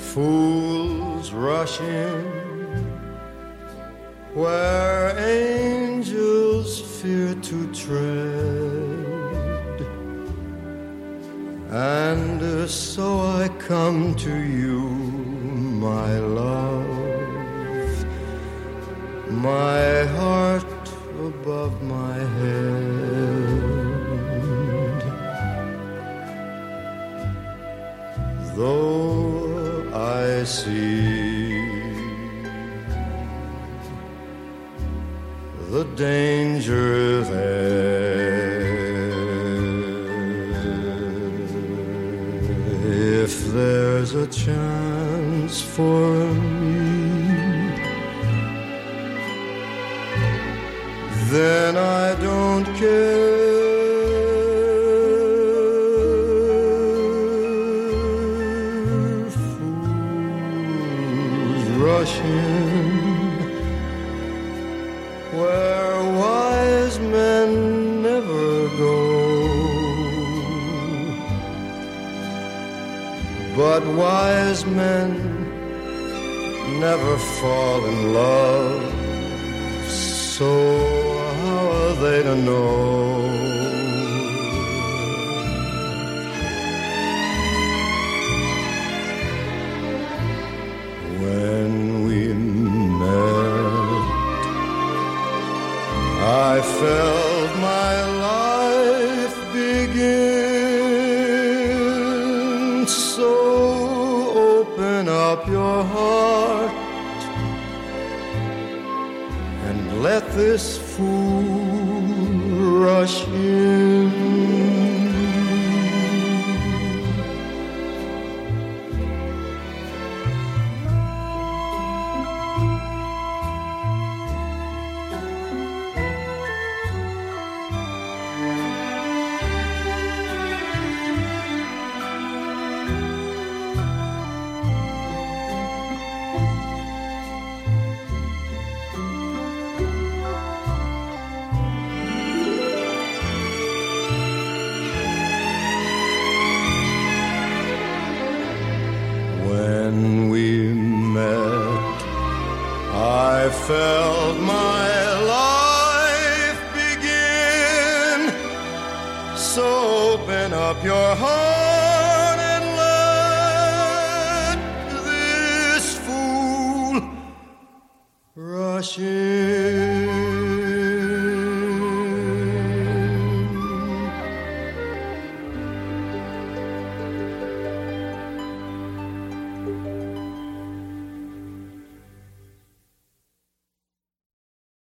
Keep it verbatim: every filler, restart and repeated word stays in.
Fools rush in where angels fear to tread, and so I come to you, my love, my heart above my head. Though I see the danger there, if there's a chance for me, then I don't care. Rush in where wise men never go, but wise men never fall in love, so how are they to know? When we met, I felt my life begin. So open up your heart and let this fool rush in. When we met, I felt my life begin. So open up your heart and let this fool rush in.